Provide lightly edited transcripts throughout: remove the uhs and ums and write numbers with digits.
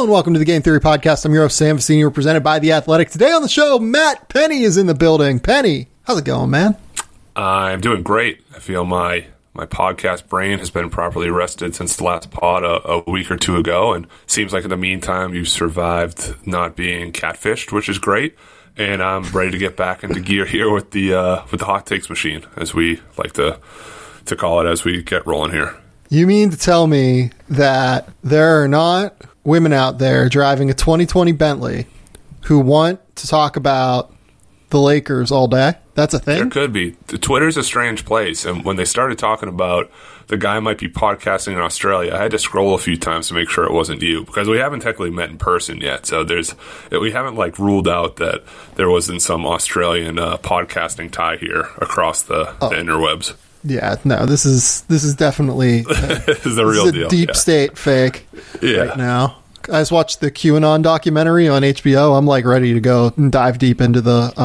Hello and welcome to the Game Theory Podcast. I'm your host, Sam Vecini. We're presented by The Athletic. Today on the show, Matt Penny is in the building. Penny, how's it going, man? I'm doing great. I feel my podcast brain has been properly rested since the last pod a week or two ago, and seems like in the meantime you've survived not being catfished, which is great. And I'm ready to get back into gear here with the hot takes machine, as we like to call it, as we get rolling here. You mean to tell me that there are not women out there driving a 2020 Bentley who want to talk about the Lakers all day? That's a thing? There could be. Twitter's a strange place, and when they started talking about the guy might be podcasting in Australia, I had to scroll a few times to make sure it wasn't you, because we haven't technically met in person yet, so we haven't ruled out that there wasn't some Australian podcasting tie here across the interwebs. Yeah, no, this is definitely this is the real deal. Deep state fake right now. I just watched the QAnon documentary on HBO. I'm ready to go and dive deep into the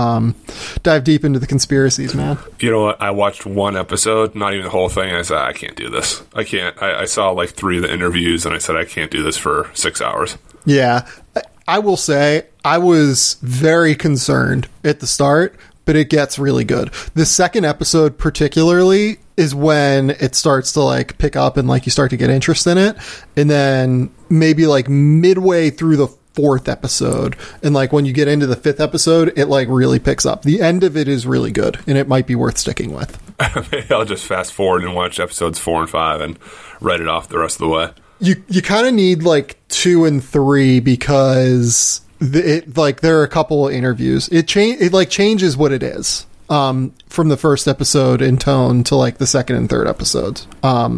conspiracies, man. You know what? I watched one episode, not even the whole thing. And I said, I can't do this. I can't. I saw 3 of the interviews, and I said, I can't do this for 6 hours. Yeah, I will say I was very concerned at the start, but it gets really good. The second episode particularly is when it starts to pick up and you start to get interest in it. And then maybe midway through the 4th episode and when you get into the 5th episode, it really picks up. The end of it is really good, and it might be worth sticking with. Maybe I'll just fast forward and watch episodes 4 and 5 and write it off the rest of the way. You kind of need 2 and 3 because there are a couple of interviews. It changes what it is from the first episode in tone to the second and third episodes.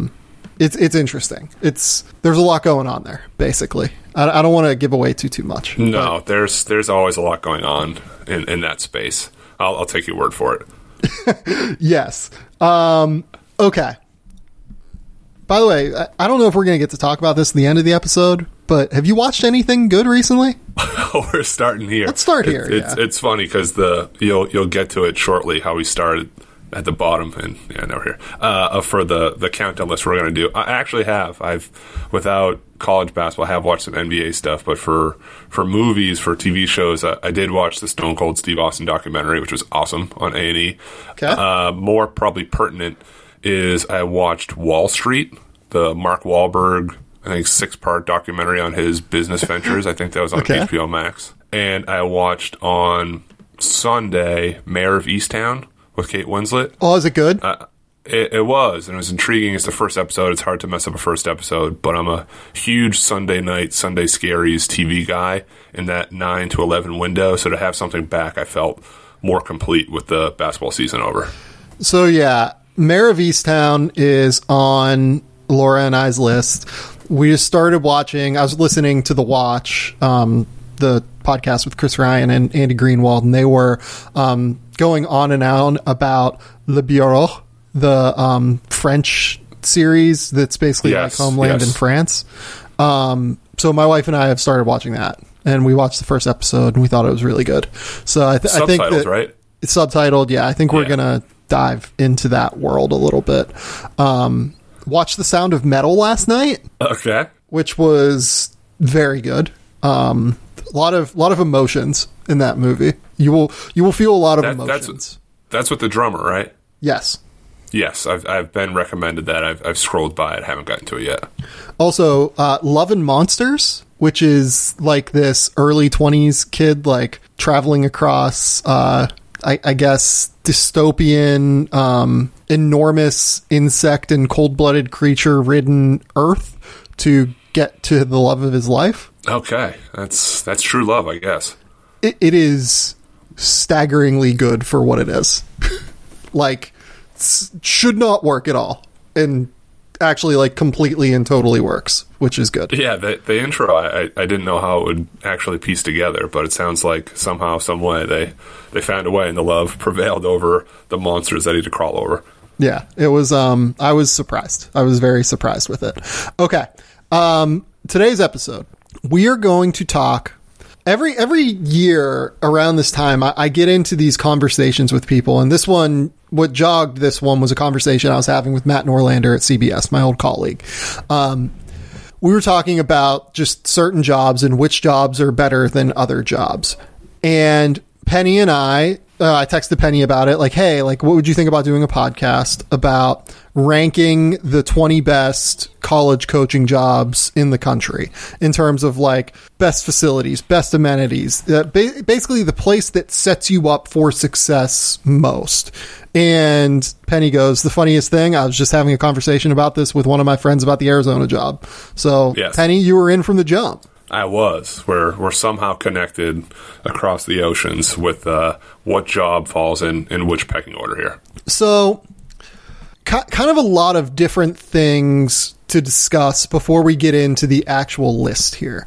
It's interesting. There's a lot going on there, basically. I don't want to give away too much. No, there's always a lot going on in that space. I'll take your word for it. Yes. Okay. By the way, I don't know if we're going to get to talk about this at the end of the episode, but have you watched anything good recently? We're starting here. Let's start here. It's funny because you'll get to it shortly. How we started at the bottom, and now we're here for the countdown list we're going to do. I actually have. Without college basketball, I have watched some NBA stuff, but for movies, for TV shows, I did watch the Stone Cold Steve Austin documentary, which was awesome on A&E. Okay. More probably pertinent is I watched Wall Street, the Mark Wahlberg, I think 6-part documentary on his business ventures. I think that was on HBO Max. And I watched on Sunday Mayor of Easttown with Kate Winslet. Oh, is it good? It was, and it was intriguing. It's the first episode. It's hard to mess up a first episode, but I'm a huge Sunday night, Sunday Scaries TV guy in that 9 to 11 window. So to have something back, I felt more complete with the basketball season over. So yeah, Mayor of Easttown is on Laura and I's list. We just started watching. I was listening to The Watch, the podcast with Chris Ryan and Andy Greenwald, and they were going on and on about Le Bureau, the French series that's basically Homeland in France. So my wife and I have started watching that, and we watched the first episode, and we thought it was really good. So I think that, right? It's subtitled. Yeah, I think we're gonna dive into that world a little bit. Watched The Sound of Metal last night. Okay. Which was very good. A lot of emotions in that movie. You will feel a lot of emotions. That's with the drummer, right? Yes. Yes, I've been recommended that. I've scrolled by it. Haven't gotten to it yet. Also, Love and Monsters, which is this early 20s kid traveling across I guess dystopian, enormous insect and cold-blooded creature-ridden Earth to get to the love of his life. Okay, that's true love, I guess. It is staggeringly good for what it is. Should not work at all, and actually completely and totally works, which is good. Yeah, the intro, I didn't know how it would actually piece together, but it sounds like somehow, some way, they found a way, and the love prevailed over the monsters that he had to crawl over. Yeah, it was, I was surprised. I was very surprised with it. Okay. Today's episode, we are going to talk every year around this time. I get into these conversations with people, and this one, what jogged this one was a conversation I was having with Matt Norlander at CBS, my old colleague. we were talking about just certain jobs and which jobs are better than other jobs. And Penny and I texted Penny about it, like, hey, like, what would you think about doing a podcast about ranking the 20 best college coaching jobs in the country in terms of like best facilities, best amenities, basically the place that sets you up for success most. And Penny goes, the funniest thing, I was just having a conversation about this with one of my friends about the Arizona job. So yes. Penny, you were in from the jump. I was. We're somehow connected across the oceans with what job falls in which pecking order here. So, kind of a lot of different things to discuss before we get into the actual list here.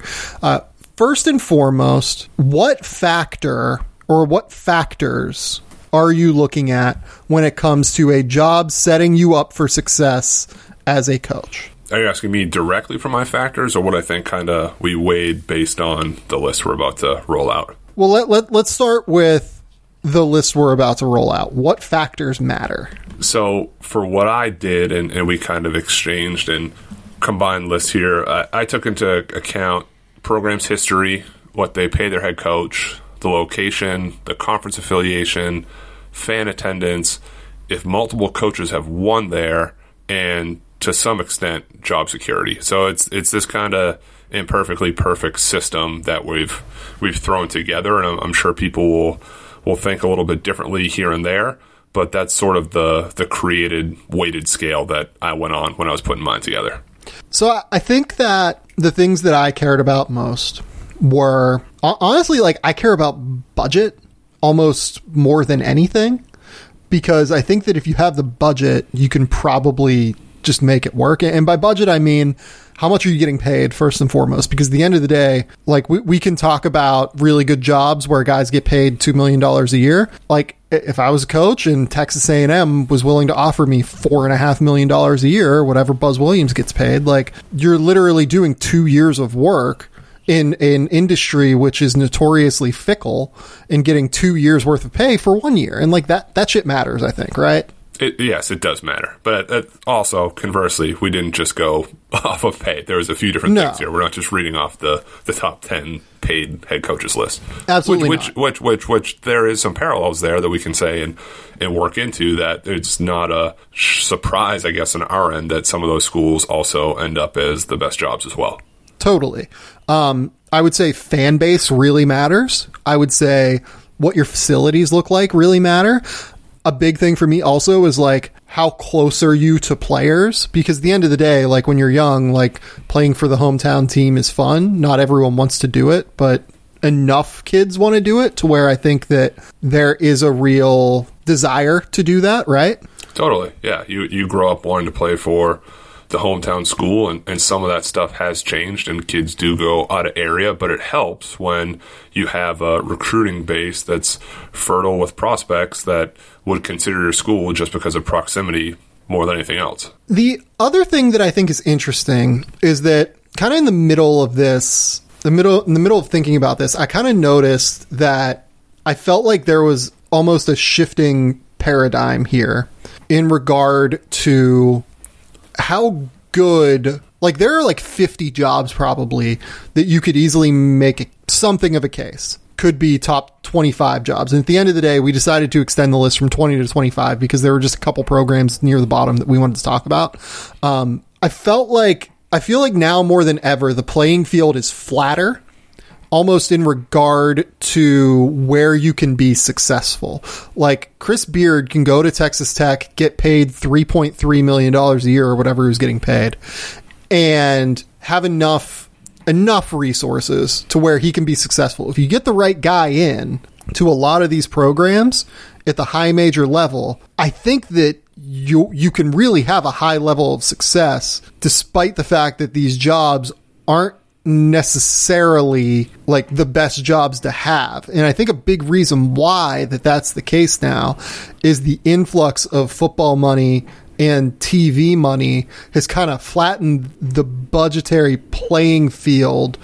First and foremost, what factor or what factors are you looking at when it comes to a job setting you up for success as a coach? Are you asking me directly for my factors, or what I think kind of we weighed based on the list we're about to roll out? Well, let's start with the list we're about to roll out. What factors matter? So for what I did, and we kind of exchanged and combined lists here, I took into account program's history, what they pay their head coach, the location, the conference affiliation, fan attendance, if multiple coaches have won there, and to some extent, job security. So it's this kind of imperfectly perfect system that we've thrown together, and I'm sure people will think a little bit differently here and there, but that's sort of the created weighted scale that I went on when I was putting mine together. So I think that the things that I cared about most were, honestly, like, I care about budget almost more than anything, because I think that if you have the budget, you can probably just make it work. And by budget, I mean, how much are you getting paid first and foremost? Because at the end of the day, like, we can talk about really good jobs where guys get paid $2 million a year. Like, if I was a coach and Texas A&M was willing to offer me $4.5 million a year, or whatever Buzz Williams gets paid, like, you're literally doing 2 years of work in an industry which is notoriously fickle, and getting 2 years worth of pay for 1 year. And like that shit matters, I think, right? Yes, it does matter. But also, conversely, we didn't just go off of pay. There was a few different things here. We're not just reading off the top 10 paid head coaches list. Absolutely which there is some parallels there that we can say and work into, that it's not a surprise, I guess, on our end that some of those schools also end up as the best jobs as well. Totally. I would say fan base really matters. I would say what your facilities look like really matter. A big thing for me also is like, how close are you to players? Because at the end of the day, like, when you're young, like, playing for the hometown team is fun. Not everyone wants to do it, but enough kids want to do it to where I think that there is a real desire to do that, right? Totally. Yeah. You grow up wanting to play for the hometown school, and some of that stuff has changed, and kids do go out of area, but it helps when you have a recruiting base that's fertile with prospects that would consider your school just because of proximity more than anything else. The other thing that I think is interesting is that kind of in the middle of this, in the middle of thinking about this, I kind of noticed that I felt like there was almost a shifting paradigm here in regard to how good, like, there are like 50 jobs probably that you could easily make something of a case could be top 25 jobs. And at the end of the day, we decided to extend the list from 20 to 25 because there were just a couple programs near the bottom that we wanted to talk about. I feel like now more than ever, the playing field is flatter, almost in regard to where you can be successful. Like, Chris Beard can go to Texas Tech, get paid $3.3 million a year or whatever he was getting paid, and have enough resources to where he can be successful. If you get the right guy in to a lot of these programs at the high major level, I think that you can really have a high level of success, despite the fact that these jobs aren't necessarily like the best jobs to have. And I think a big reason why that's the case now is the influx of football money and TV money has kind of flattened the budgetary playing field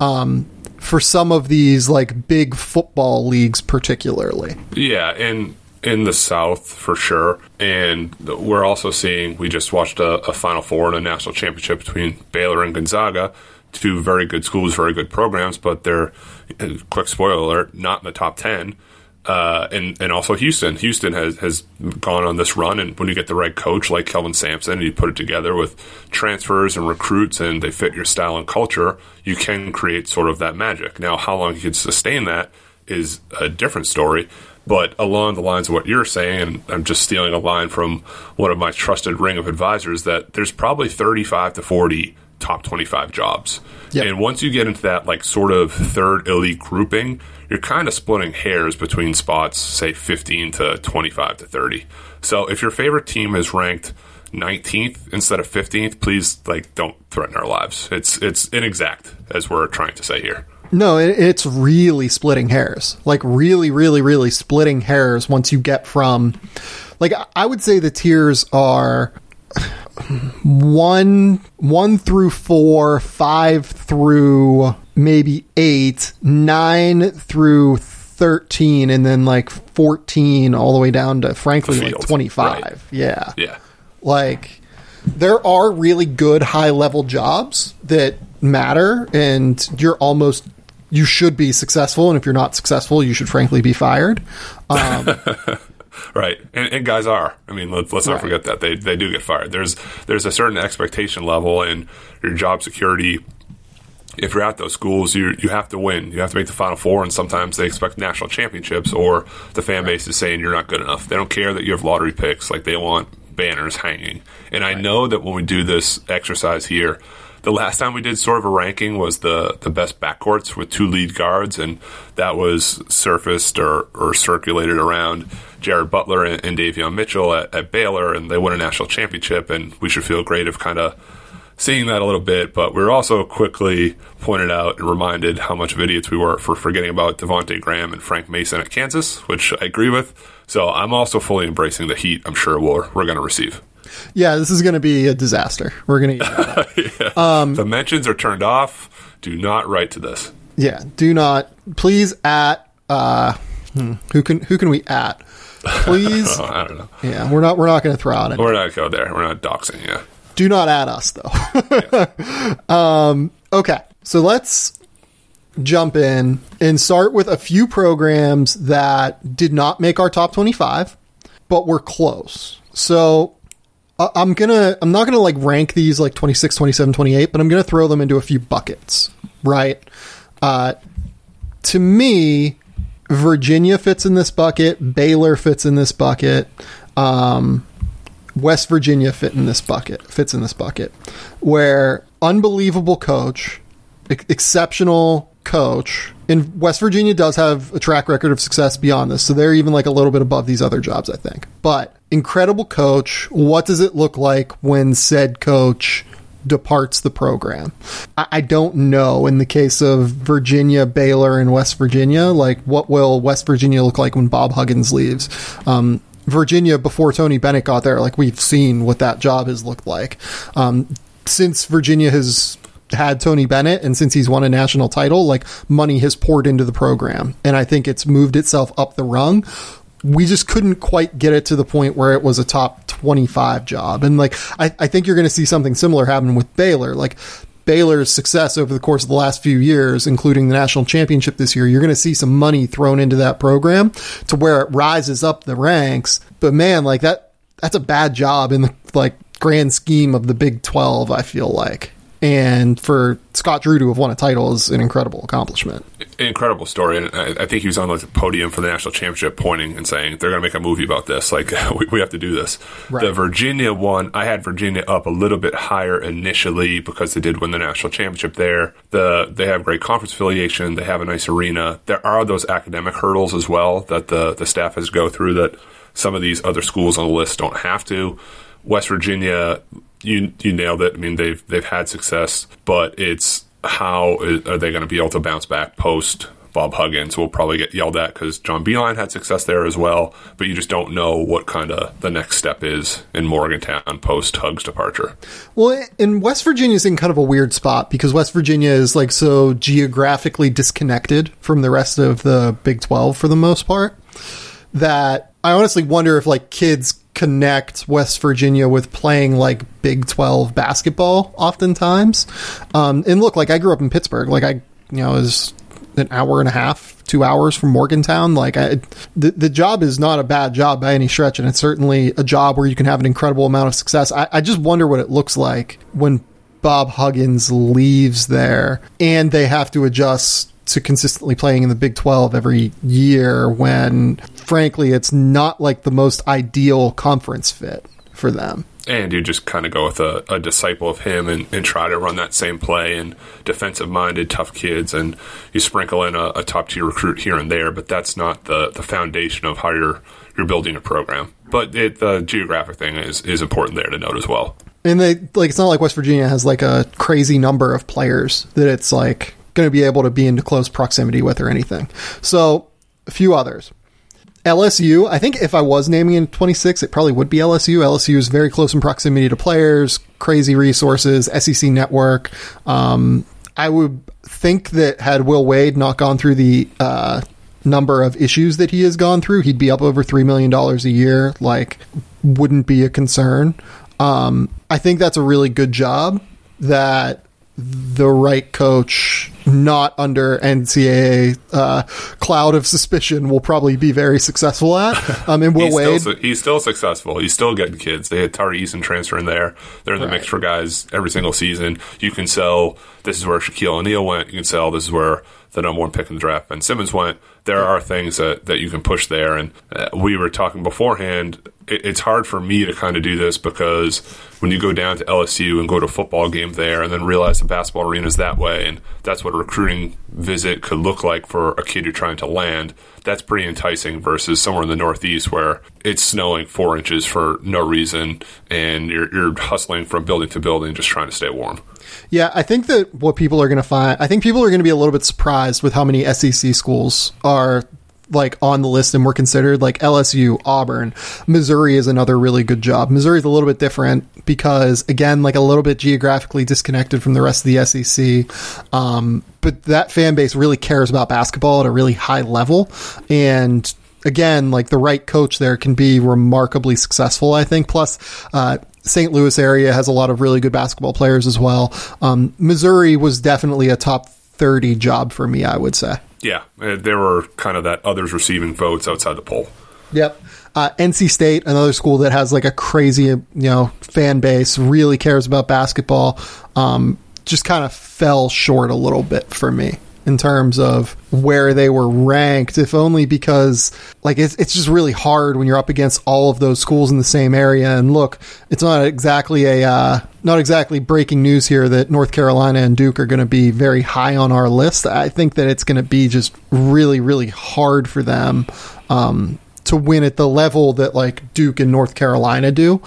for some of these like big football leagues particularly. Yeah, and in the South for sure. And we're also seeing, we just watched a Final Four and a national championship between Baylor and Gonzaga, two very good schools, very good programs, but they're, quick spoiler alert, not in the top 10. And also Houston. Houston has gone on this run, and when you get the right coach like Kelvin Sampson, and you put it together with transfers and recruits, and they fit your style and culture, you can create sort of that magic. Now, how long you can sustain that is a different story. But along the lines of what you're saying, and I'm just stealing a line from one of my trusted ring of advisors, that there's probably 35 to 40 top 25 jobs. Yep. And once you get into that like sort of third elite grouping, you're kind of splitting hairs between spots, say 15 to 25 to 30. So if your favorite team is ranked 19th instead of 15th, please don't threaten our lives. It's inexact, as we're trying to say here. No, it's really splitting hairs. Like really, really, really splitting hairs once you get from, I would say the tiers are 1 through 4, 5 through maybe 8, 9 through 13, and then 14 all the way down to, frankly, 25. Right. Yeah. Yeah. There are really good high-level jobs that matter, and you should be successful, and if you're not successful, you should frankly be fired. Right. And guys are. I mean, let's not forget that. They do get fired. There's a certain expectation level, and your job security, if you're at those schools, you have to win. You have to make the Final Four, and sometimes they expect national championships, or the fan base is saying you're not good enough. They don't care that you have lottery picks. They want banners hanging. And I know that when we do this exercise here, the last time we did sort of a ranking was the best backcourts with 2 lead guards, and that was surfaced or circulated around Jared Butler and Davion Mitchell at Baylor, and they won a national championship, and we should feel great of kind of seeing that a little bit. But we were also quickly pointed out and reminded how much of idiots we were for forgetting about Devontae Graham and Frank Mason at Kansas, which I agree with. So I'm also fully embracing the heat I'm sure we're going to receive. Yeah, this is going to be a disaster. We're going to yeah. The mentions are turned off. Do not write to this. Yeah, do not. Please at who can we at? Please. I don't know. Yeah, we're not going to throw out anything. We're not going to go there. We're not doxing. Yeah. Do not add us though. Yeah. Okay, so let's jump in and start with a few programs that did not make our top 25, but were close. So I'm not gonna rank these 26, 27, 28, but I'm gonna throw them into a few buckets, right? To me, Virginia fits in this bucket. Baylor fits in this bucket. West Virginia fits in this bucket, where unbelievable coach, exceptional coach, and West Virginia does have a track record of success beyond this, so they're even a little bit above these other jobs, I think. But incredible coach. What does it look like when said coach departs the program? I don't know. In the case of Virginia, Baylor, and West Virginia, what will West Virginia look like when Bob Huggins leaves? Virginia, before Tony Bennett got there, we've seen what that job has looked like. Since Virginia has had Tony Bennett, and since he's won a national title, money has poured into the program, and I think it's moved itself up the rung. We just couldn't quite get it to the point where it was a top 25 job. And I think you're going to see something similar happen with Baylor. Baylor's success over the course of the last few years, including the national championship this year, you're going to see some money thrown into that program to where it rises up the ranks. But man, that's a bad job in the grand scheme of the Big 12, I feel like. And for Scott Drew to have won a title is an incredible accomplishment. Incredible story. And I think he was on the podium for the national championship pointing and saying, they're going to make a movie about this. We have to do this. Right. The Virginia one, I had Virginia up a little bit higher initially because they did win the national championship there. They have great conference affiliation. They have a nice arena. There are those academic hurdles as well that the staff has to go through that some of these other schools on the list don't have to. West Virginia, you nailed it. I mean, they've had success, but it's how are they going to be able to bounce back post Bob Huggins? We'll probably get yelled at because John Beilein had success there as well, but you just don't know what kind of the next step is in Morgantown post Huggs' departure. Well, and West Virginia's in kind of a weird spot because West Virginia is so geographically disconnected from the rest of the Big 12 for the most part that I honestly wonder if like kids connect West Virginia with playing like Big 12 basketball oftentimes. And look, like I grew up in Pittsburgh. Like I was an hour and a half, 2 hours from Morgantown. Like the job is not a bad job by any stretch. And it's certainly a job where you can have an incredible amount of success. I just wonder what it looks like when Bob Huggins leaves there and they have to adjust to consistently playing in the Big 12 every year when, frankly, it's not like the most ideal conference fit for them. And you just kind of go with a disciple of him and try to run that same play, and defensive-minded, tough kids, and you sprinkle in a top-tier recruit here and there, but that's not the foundation of how you're building a program. But the geographic thing is important there to note as well. And it's not like West Virginia has like a crazy number of players that it's like going to be able to be into close proximity with or anything. So a few others. LSU, I think if I was naming in 26, it probably would be LSU. LSU is very close in proximity to players, crazy resources, SEC network. I would think that had Will Wade not gone through the number of issues that he has gone through, he'd be up over $3 million a year. Like, wouldn't be a concern. I think that's a really good job that the right coach, not under NCAA cloud of suspicion, will probably be very successful at. And Will Wade, he's still successful. He's still getting kids. They had Tari Eason transfer in there. They're in the mix for guys every single season. You can sell, this is where Shaquille O'Neal went. You can sell, this is where the number one pick in the draft, Ben Simmons, went. There are things that you can push there. And we were talking beforehand, it's hard for me to kind of do this because when you go down to LSU and go to a football game there and then realize the basketball arena is that way, and that's what a recruiting visit could look like for a kid you're trying to land, that's pretty enticing versus somewhere in the Northeast where it's snowing 4 inches for no reason and you're hustling from building to building just trying to stay warm. Yeah, I think that what people are going to find, I think people are going to be a little bit surprised with how many SEC schools are like on the list and were considered, like LSU, Auburn. Missouri is another really good job. Missouri is a little bit different because, again, like a little bit geographically disconnected from the rest of the SEC. But that fan base really cares about basketball at a really high level. And again, like the right coach there can be remarkably successful, I think. Plus, St. Louis area has a lot of really good basketball players as well. Missouri was definitely a top 30 job for me, I would say. Yeah, there were kind of that others receiving votes outside the poll. Yep. NC State, another school that has like a crazy, fan base, really cares about basketball, just kind of fell short a little bit for me in terms of where they were ranked, if only because like it's just really hard when you're up against all of those schools in the same area. And look, it's not exactly breaking news here that North Carolina and Duke are going to be very high on our list. I think that it's going to be just really, really hard for them to win at the level that like Duke and North Carolina do.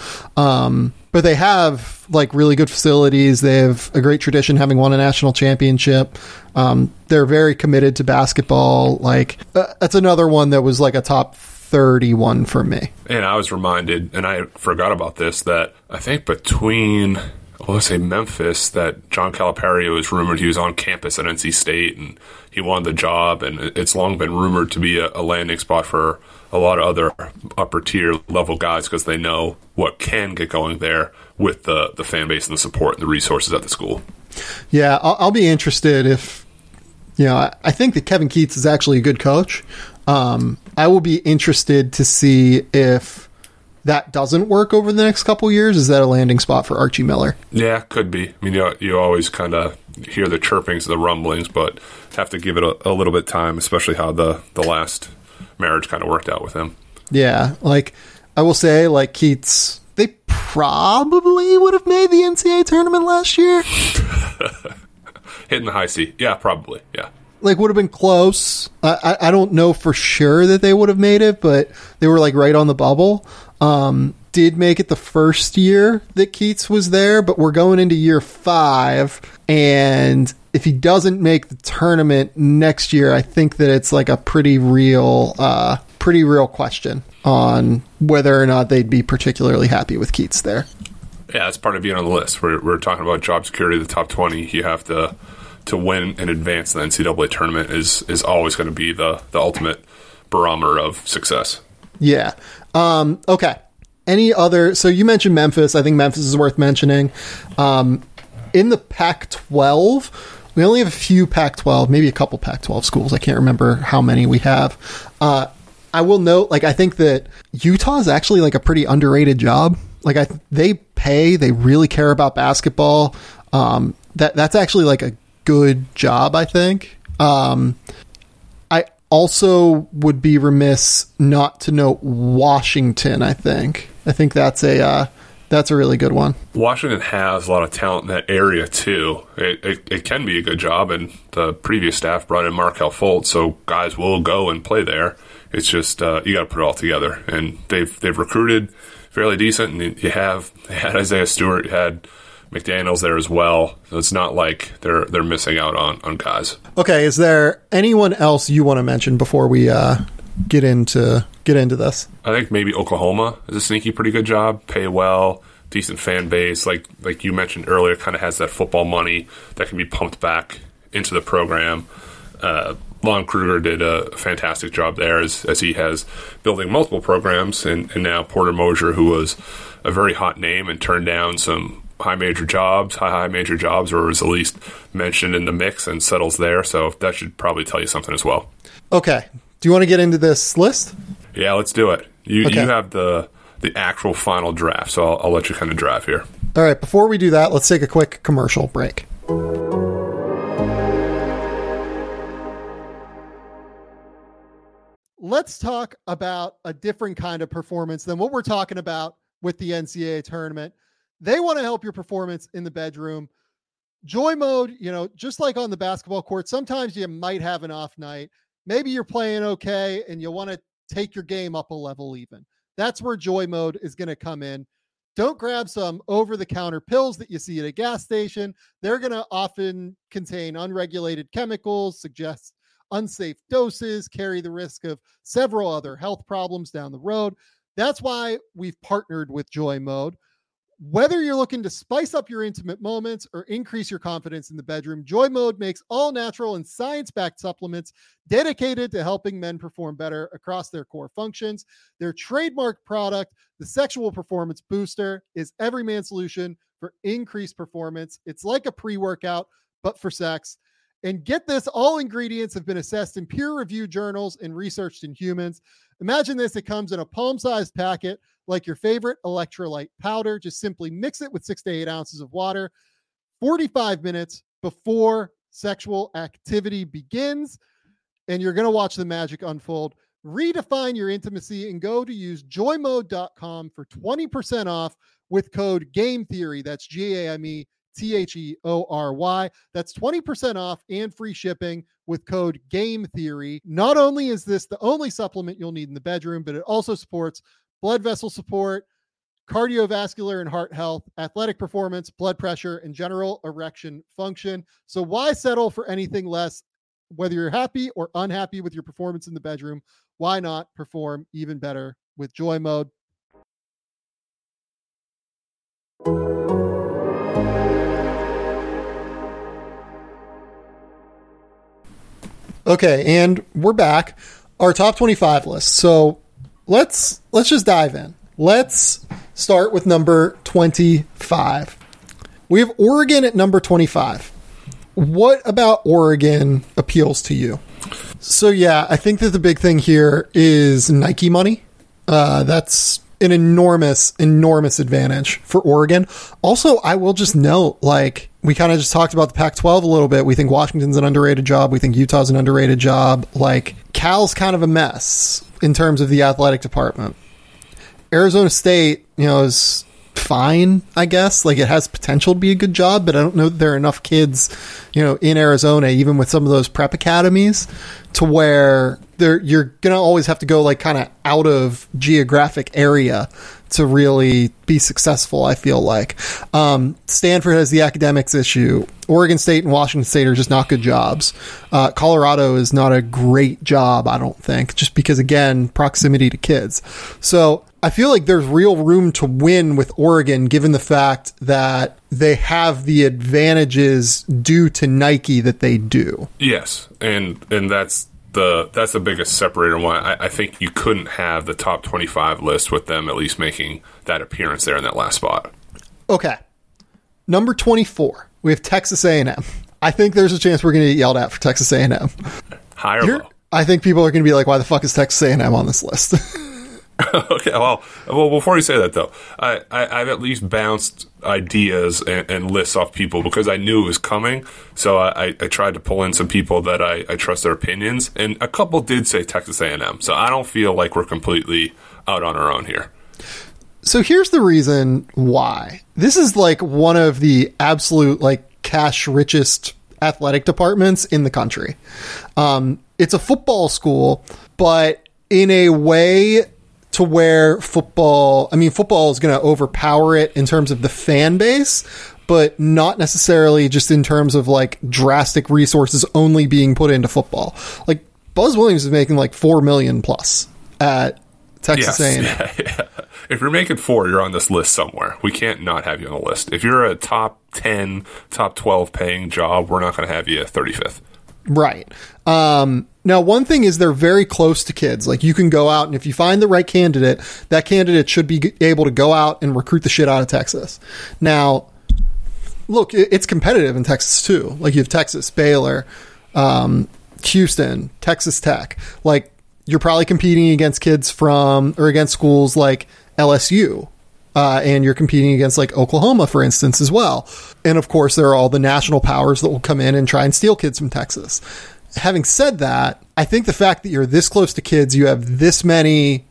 But they have like really good facilities. They have a great tradition, having won a national championship. They're very committed to basketball. Like that's another one that was like a top 31 for me. And I was reminded, and I forgot about this, that I think between, let's say Memphis, that John Calipari was rumored he was on campus at NC State and he wanted the job, and it's long been rumored to be a landing spot for a lot of other upper tier level guys because they know what can get going there with the fan base and the support and the resources at the school. Yeah, I'll be interested if, I think that Kevin Keatts is actually a good coach. I will be interested to see if that doesn't work over the next couple years. Is that a landing spot for Archie Miller? Yeah, could be. I mean, you always kind of hear the chirpings, the rumblings, but have to give it a little bit of time, especially how the last marriage kind of worked out with him. Yeah, like I will say, like Keatts, they probably would have made the NCAA tournament last year. Hitting the high C. Yeah, probably. Yeah. Like would have been close. I don't know for sure that they would have made it, but they were like right on the bubble. Did make it the first year that Keatts was there, but we're going into year 5, and if he doesn't make the tournament next year, I think that it's like a pretty real question on whether or not they'd be particularly happy with Keatts there. Yeah, that's part of being on the list. We're talking about job security, the top 20. You have to win and advance the NCAA tournament is always going to be the ultimate barometer of success. Yeah. Okay. Any other? So you mentioned Memphis. I think Memphis is worth mentioning. In the Pac-12, we only have a few Pac-12, maybe a couple Pac-12 schools. I can't remember how many we have. I will note, like, I think that Utah is actually like a pretty underrated job. Like, they really care about basketball. That's actually like a good job, I think. I also would be remiss not to note Washington. I think that's a really good one. Washington has a lot of talent in that area too. It can be a good job, and the previous staff brought in Markelle Fultz, so guys will go and play there. It's just you got to put it all together, and they've recruited fairly decent, and they had Isaiah Stewart, you had McDaniels there as well, so it's not like they're missing out on guys. Okay, is there anyone else you want to mention before we get into this? I think maybe Oklahoma is a sneaky pretty good job, pay well, decent fan base, like you mentioned earlier, kind of has that football money that can be pumped back into the program. Lon Kruger did a fantastic job there as he has building multiple programs, and now Porter Moser, who was a very hot name and turned down some high major jobs, or was at least mentioned in the mix and settles there. So that should probably tell you something as well. Okay. Do you want to get into this list? Yeah, let's do it. You Okay. have the actual final draft, so I'll let you kind of drive here. All right. Before we do that, let's take a quick commercial break. Let's talk about a different kind of performance than what we're talking about with the NCAA tournament. They want to help your performance in the bedroom. Joy Mode, just like on the basketball court, sometimes you might have an off night. Maybe you're playing okay and you want to take your game up a level even. That's where Joy Mode is going to come in. Don't grab some over-the-counter pills that you see at a gas station. They're going to often contain unregulated chemicals, suggest unsafe doses, carry the risk of several other health problems down the road. That's why we've partnered with Joy Mode. Whether you're looking to spice up your intimate moments or increase your confidence in the bedroom, Joy Mode makes all natural and science-backed supplements dedicated to helping men perform better across their core functions. Their trademark product, the Sexual Performance Booster, is every man's solution for increased performance. It's like a pre-workout, but for sex. And get this, all ingredients have been assessed in peer-reviewed journals and researched in humans. Imagine this, it comes in a palm-sized packet like your favorite electrolyte powder. Just simply mix it with 6 to 8 ounces of water 45 minutes before sexual activity begins, and you're going to watch the magic unfold. Redefine your intimacy and go to use joymode.com for 20% off with code GAMETHEORY. That's GAMETHEORY. That's 20% off and free shipping with code GAMETHEORY. Not only is this the only supplement you'll need in the bedroom, but it also supports blood vessel support, cardiovascular and heart health, athletic performance, blood pressure, and general erection function. So why settle for anything less? Whether you're happy or unhappy with your performance in the bedroom, why not perform even better with Joy Mode? Okay, and we're back. Our top 25 list. So let's just dive in. Let's start with number 25. We have Oregon at number 25. What about Oregon appeals to you? So yeah, I think that the big thing here is Nike money. That's an enormous advantage for Oregon. Also, I will just note, like, we kind of just talked about the Pac-12 a little bit. We think Washington's an underrated job. We think Utah's an underrated job. Like, Cal's kind of a mess in terms of the athletic department. Arizona State, is fine, I guess. Like, it has potential to be a good job, but I don't know that there are enough kids, in Arizona, even with some of those prep academies, to where you're going to always have to go, like, kind of out of geographic area to really be successful, I feel like. Stanford has the academics issue. Oregon State and Washington State are just not good jobs. Colorado is not a great job, I don't think, just because, again, proximity to kids. So I feel like there's real room to win with Oregon, given the fact that they have the advantages due to Nike that they do. Yes, and that's that's the biggest separator. Why I think you couldn't have the top 25 list with them at least making that appearance there in that last spot. Okay. Number 24, we have Texas A&M. I think there's a chance we're going to get yelled at for Texas A&M. High or low? I think people are going to be like, why the fuck is Texas A&M on this list? Okay, well, before you say that, though, I've at least bounced ideas and lists off people because I knew it was coming. So I tried to pull in some people that I trust their opinions, and a couple did say Texas A&M. So I don't feel like we're completely out on our own here. So here's the reason why. This is like one of the absolute like cash richest athletic departments in the country. It's a football school, but in a way to where football is going to overpower it in terms of the fan base, but not necessarily just in terms of like drastic resources only being put into football. Like Buzz Williams is making like $4 million plus at Texas A&M. Yeah. If you're making 4, you're on this list somewhere. We can't not have you on the list. If you're a top 10, top 12 paying job, we're not going to have you 35th. Right. Now, one thing is they're very close to kids. Like you can go out and if you find the right candidate, that candidate should be able to go out and recruit the shit out of Texas. Now, look, it's competitive in Texas too. Like you have Texas, Baylor, Houston, Texas Tech. Like you're probably competing against against schools like LSU. And you're competing against like Oklahoma, for instance, as well. And of course, there are all the national powers that will come in and try and steal kids from Texas. Having said that, I think the fact that you're this close to kids, you have this many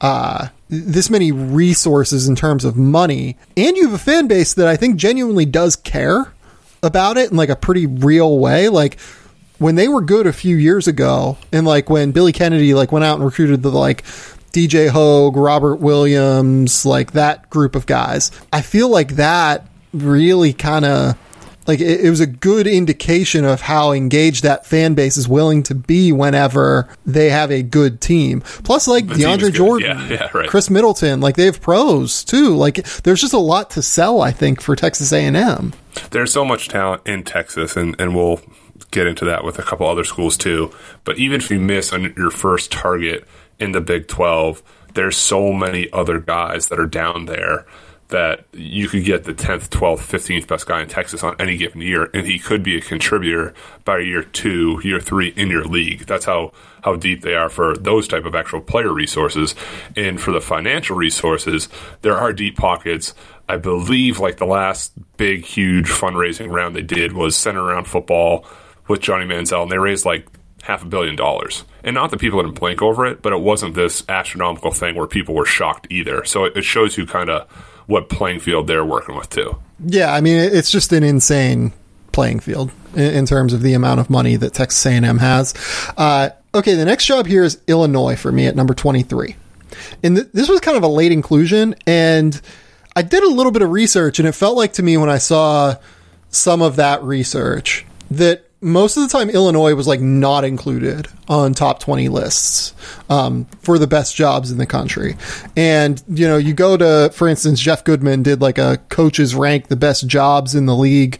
resources in terms of money, and you have a fan base that I think genuinely does care about it in like a pretty real way. Like when they were good a few years ago, and like when Billy Kennedy like went out and recruited the like DJ Hogue, Robert Williams, like that group of guys, I feel like that really kind of like it was a good indication of how engaged that fan base is willing to be whenever they have a good team. Plus, like DeAndre Jordan, right. Chris Middleton, like they have pros too. Like there's just a lot to sell, I think, for Texas A&M. There's so much talent in Texas, and we'll get into that with a couple other schools too. But even if you miss on your first target in the Big 12, there's so many other guys that are down there that you could get the 10th, 12th, 15th best guy in Texas on any given year, and he could be a contributor by year 2, year 3 in your league. That's how deep they are for those type of actual player resources. And for the financial resources, there are deep pockets. I believe like the last big, huge fundraising round they did was centered around football with Johnny Manziel, and they raised like $500 million. And not that people didn't blink over it, but it wasn't this astronomical thing where people were shocked either. So it shows you kind of what playing field they're working with too. Yeah, I mean, it's just an insane playing field in terms of the amount of money that Texas A&M has. Okay, the next job here is Illinois for me at number 23. And this was kind of a late inclusion, and I did a little bit of research, and it felt like to me when I saw some of that research that most of the time Illinois was like not included on top 20 lists for the best jobs in the country. And, you know, you go to, for instance, Jeff Goodman did like a coaches rank the best jobs in the league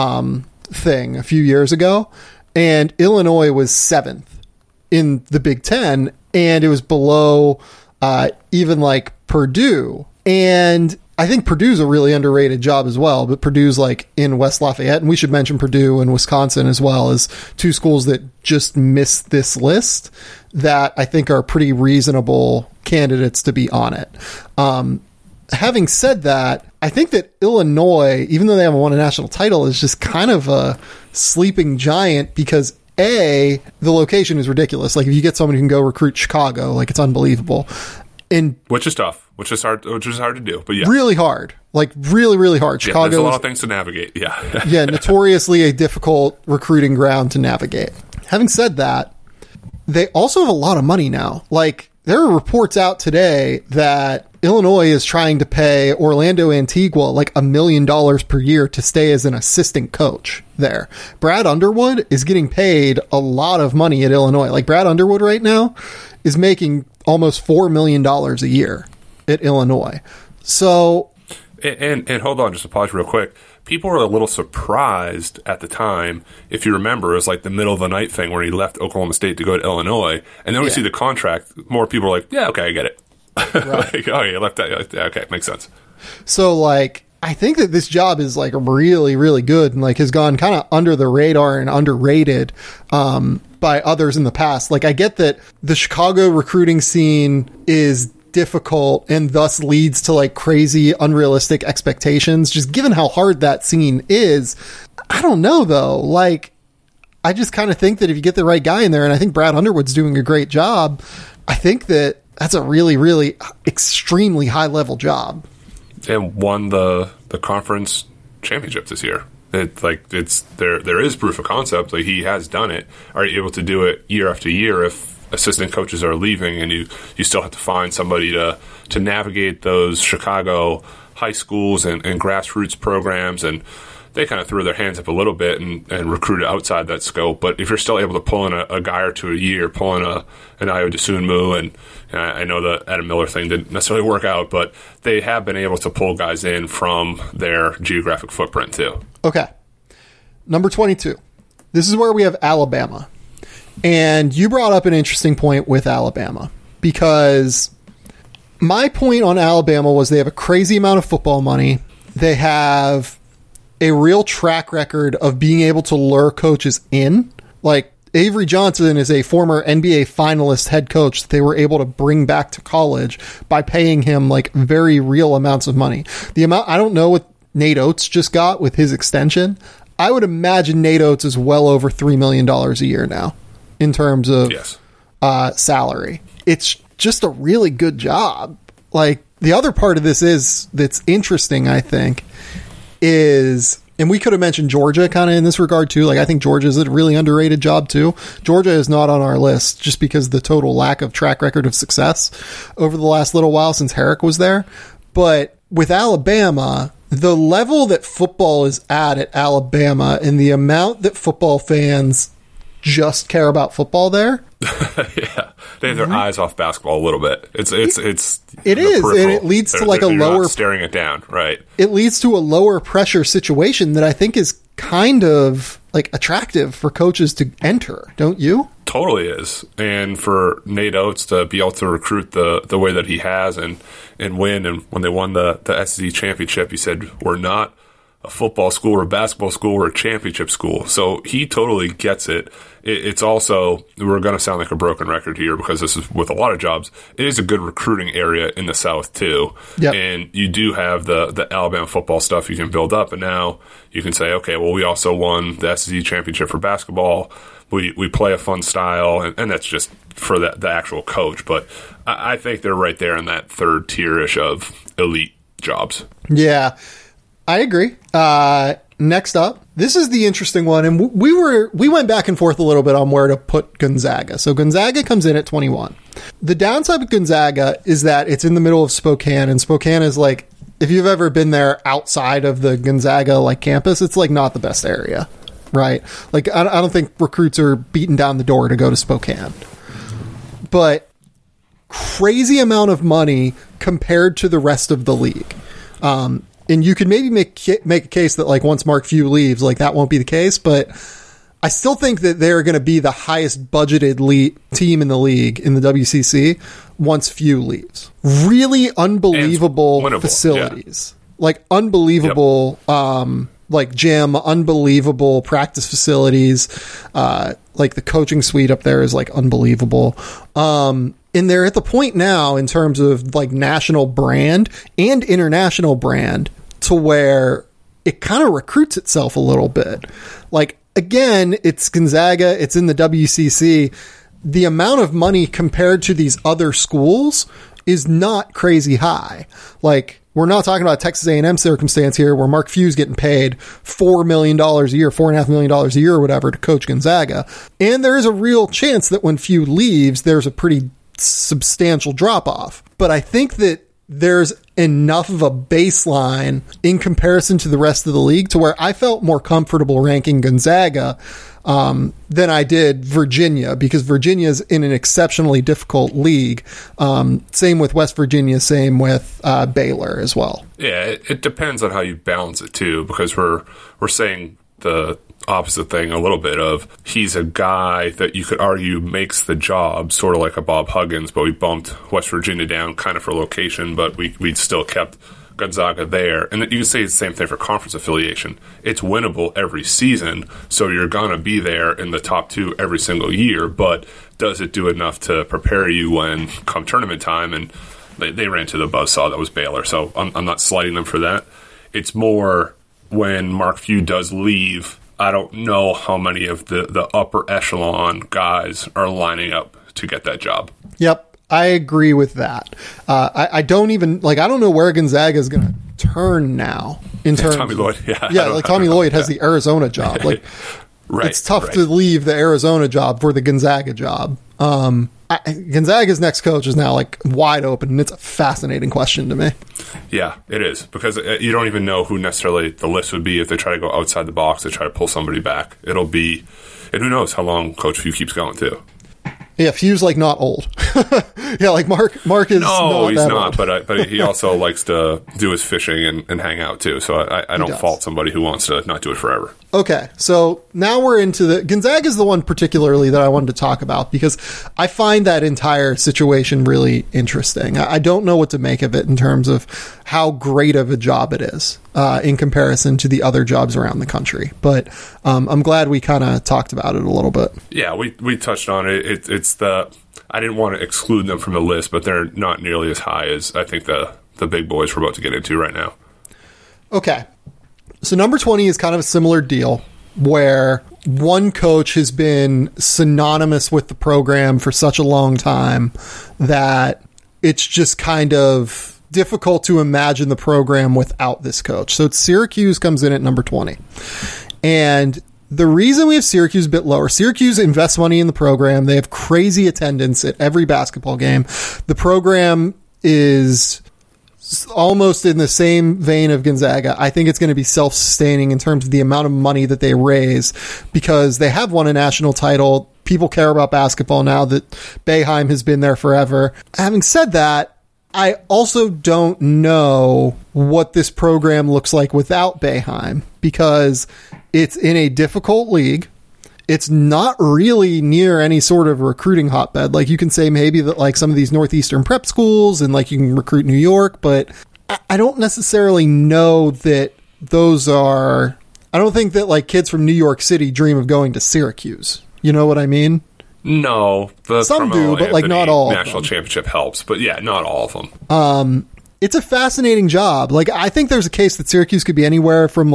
thing a few years ago. And Illinois was 7th in the Big Ten, and it was below even like Purdue. And I think Purdue's a really underrated job as well, but Purdue's like in West Lafayette, and we should mention Purdue and Wisconsin as well as two schools that just missed this list that I think are pretty reasonable candidates to be on it. Having said that, I think that Illinois, even though they haven't won a national title, is just kind of a sleeping giant because the location is ridiculous. Like if you get someone who can go recruit Chicago, like it's unbelievable. And which is tough, which is hard to do, but yeah, really hard, like really, really hard. Yeah, Chicago, there's a lot of things to navigate. Yeah, yeah, notoriously a difficult recruiting ground to navigate. Having said that, they also have a lot of money now. Like there are reports out today that Illinois is trying to pay Orlando Antigua like $1 million per year to stay as an assistant coach there. Brad Underwood is getting paid a lot of money at Illinois. Like Brad Underwood right now is making almost $4 million a year at Illinois. So And hold on, just to pause real quick. People were a little surprised at the time. If you remember, it was like the middle of the night thing where he left Oklahoma State to go to Illinois. And then we see the contract. More people are like, yeah, okay, I get it. Right. Like, oh, yeah, left that. Okay, makes sense. So, like, I think that this job is, like, really, really good and, like, has gone kind of under the radar and underrated by others in the past. Like, I get that the Chicago recruiting scene is difficult and thus leads to like crazy unrealistic expectations just given how hard that scene is. I don't know though, like I just kind of think that if you get the right guy in there, and I think Brad Underwood's doing a great job, I think that that's a really, really extremely high level job. And won the conference championship this year. There is proof of concept. Like he has done it. Are you able to do it year after year if assistant coaches are leaving and you still have to find somebody to navigate those Chicago high schools and grassroots programs, and they kind of threw their hands up a little bit and recruited outside that scope. But if you're still able to pull in a guy or two a year, pull in an Ayo Dosunmu, and I know the Adam Miller thing didn't necessarily work out, but they have been able to pull guys in from their geographic footprint too. Okay. Number 22. This is where we have Alabama. And you brought up an interesting point with Alabama, because my point on Alabama was they have a crazy amount of football money. They have a real track record of being able to lure coaches in. Like Avery Johnson is a former NBA finalist head coach that they were able to bring back to college by paying him like very real amounts of money. The amount, I don't know what Nate Oates just got with his extension. I would imagine Nate Oates is well over $3 million a year now in terms of salary. It's just a really good job. Like the other part of this that's interesting, I think, is, and we could have mentioned Georgia kind of in this regard too. Like I think Georgia is a really underrated job too. Georgia is not on our list just because of the total lack of track record of success over the last little while since Herrick was there. But with Alabama, the level that football is at Alabama and the amount that football fans just care about football there. Yeah, they have their eyes off basketball a little bit. It is, and it leads to like a lower staring it down. Right. It leads to a lower pressure situation that I think is kind of like attractive for coaches to enter. Don't you? Totally is. And for Nate Oates to be able to recruit the way that he has and win, and when they won the SEC championship, he said, "We're not a football school or a basketball school or a championship school." So he totally gets it. It's also, we're going to sound like a broken record here because this is with a lot of jobs, it is a good recruiting area in the South too. Yep. And you do have the Alabama football stuff you can build up, and now you can say, okay, well, we also won the SEC championship for basketball. We play a fun style, and that's just for the actual coach. But I think they're right there in that third tier-ish of elite jobs. Yeah, I agree. Next up, this is the interesting one, and we went back and forth a little bit on where to put Gonzaga. So Gonzaga comes in at 21. The downside with Gonzaga is that it's in the middle of Spokane, and Spokane is like, if you've ever been there outside of the Gonzaga like campus, it's like not the best area, right? Like I don't think recruits are beating down the door to go to Spokane, but crazy amount of money compared to the rest of the league. And you could maybe make a case that like once Mark Few leaves, like that won't be the case, but I still think that they're going to be the highest budgeted team in the league in the WCC once Few leaves. Really unbelievable facilities, like unbelievable, like gym, unbelievable practice facilities. Like the coaching suite up there is like unbelievable. And they're at the point now in terms of like national brand and international brand to where it kind of recruits itself a little bit. Like, again, it's Gonzaga, it's in the WCC. The amount of money compared to these other schools is not crazy high. Like, we're not talking about Texas A&M circumstance here where Mark Few's getting paid $4 million a year, $4.5 million a year or whatever to coach Gonzaga. And there is a real chance that when Few leaves, there's a pretty substantial drop off. But I think that there's enough of a baseline in comparison to the rest of the league to where I felt more comfortable ranking Gonzaga than I did Virginia, because Virginia's in an exceptionally difficult league. Same with West Virginia, same with Baylor as well. Yeah, it depends on how you balance it too, because we're saying the opposite thing a little bit of he's a guy that you could argue makes the job, sort of like a Bob Huggins, but we bumped West Virginia down kind of for location, but we'd still kept Gonzaga there. And you can say it's the same thing for conference affiliation. It's winnable every season, so you're going to be there in the top 2 every single year, but does it do enough to prepare you when come tournament time? And they ran to the buzzsaw that was Baylor, so I'm not slighting them for that. It's more when Mark Few does leave, I don't know how many of the upper echelon guys are lining up to get that job. Yep, I agree with that. I don't even, I don't know where Gonzaga is going to turn now in terms Tommy Lloyd, Tommy Lloyd has the Arizona job. Right, it's tough to leave the Arizona job for the Gonzaga job. Gonzaga's next coach is now wide open, and it's a fascinating question to me. Yeah, it is, because you don't even know who necessarily the list would be if they try to go outside the box to try to pull somebody back. It'll be, and who knows how long Coach Few keeps going too. Yeah, Few's not old. Yeah, Mark is. No, he's not. Old. But he also likes to do his fishing and hang out too. So I don't fault somebody who wants to not do it forever. Okay, so now we're into the Gonzaga is the one particularly that I wanted to talk about, because I find that entire situation really interesting. I don't know what to make of it in terms of how great of a job it is in comparison to the other jobs around the country. But I'm glad we kind of talked about it a little bit. Yeah, we touched on it. It's I didn't want to exclude them from the list, but they're not nearly as high as I think the big boys we're about to get into right now. Okay. So number 20 is kind of a similar deal, where one coach has been synonymous with the program for such a long time that it's just kind of difficult to imagine the program without this coach. So Syracuse comes in at number 20. And the reason we have Syracuse a bit lower, Syracuse invests money in the program. They have crazy attendance at every basketball game. The program is almost in the same vein of Gonzaga. I think it's going to be self-sustaining in terms of the amount of money that they raise, because they have won a national title. People care about basketball now that Boeheim has been there forever. Having said that, I also don't know what this program looks like without Boeheim, because it's in a difficult league. It's not really near any sort of recruiting hotbed. You can say maybe that some of these Northeastern prep schools and you can recruit New York, but I don't necessarily know that those are, I don't think that kids from New York City dream of going to Syracuse. You know what I mean? No. Some do, but not all of them. National championship helps, but yeah, not all of them. It's a fascinating job. I think there's a case that Syracuse could be anywhere from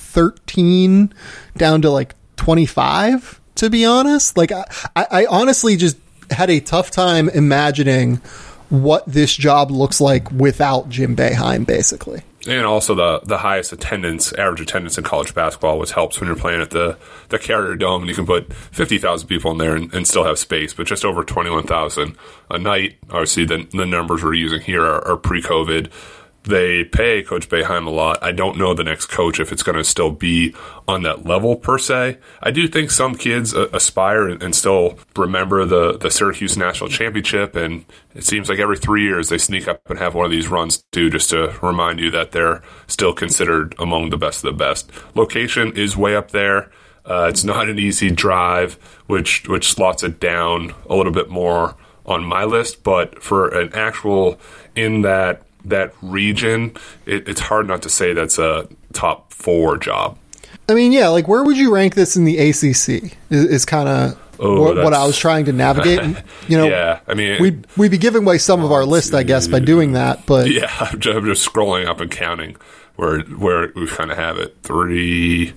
13 down to 25, to be honest. I honestly just had a tough time imagining what this job looks like without Jim Boeheim, basically. And also the highest average attendance in college basketball, which helps when you're playing at the Carrier Dome, and you can put 50,000 people in there and still have space, but just over 21,000 a night. Obviously, the numbers we're using here are pre-COVID. They pay Coach Boeheim a lot. I don't know the next coach if it's going to still be on that level per se. I do think some kids aspire and still remember the Syracuse National Championship, and it seems like every 3 years they sneak up and have one of these runs too, just to remind you that they're still considered among the best of the best. Location is way up there. It's not an easy drive, which slots it down a little bit more on my list, but for an actual in that region, it's hard not to say that's a top 4 job. I mean, yeah, where would you rank this in the ACC is kind of what I was trying to navigate. Yeah, I mean, we'd be giving away some of our list, I guess, by doing that. But yeah, I'm just scrolling up and counting where we kind of have it. 3,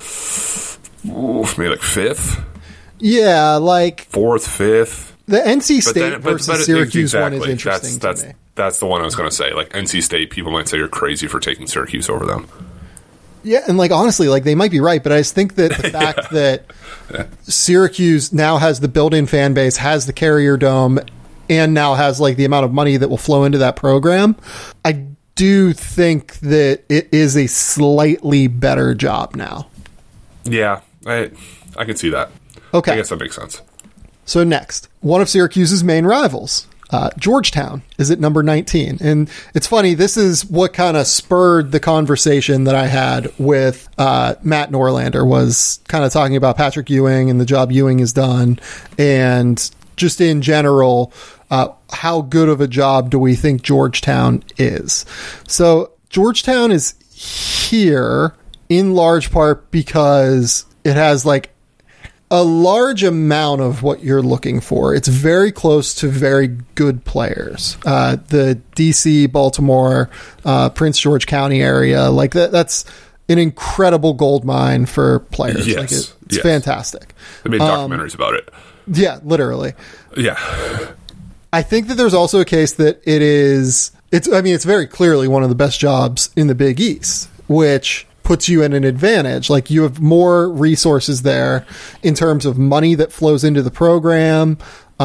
maybe 5th. Yeah, 4th, 5th. The NC State versus Syracuse exactly. One is interesting to me. That's the one I was going to say. NC State, people might say you're crazy for taking Syracuse over them. Yeah, and honestly, they might be right, but I just think that the fact that Syracuse now has the built-in fan base, has the Carrier Dome, and now has like the amount of money that will flow into that program, I do think that it is a slightly better job now. Yeah, I can see that. Okay. I guess that makes sense. So next, one of Syracuse's main rivals, Georgetown, is at number 19. And it's funny, this is what kind of spurred the conversation that I had with Matt Norlander, was kind of talking about Patrick Ewing and the job Ewing has done, and just in general, how good of a job do we think Georgetown is? So Georgetown is here in large part because it has like a large amount of what you're looking for. It's very close to very good players. The DC, Baltimore, Prince George County area, like that's an incredible gold mine for players. Yes. Like it's fantastic. They made documentaries about it. Yeah, literally. Yeah. I think that there's also a case that it's very clearly one of the best jobs in the Big East, which puts you in an advantage. Like, you have more resources there in terms of money that flows into the program,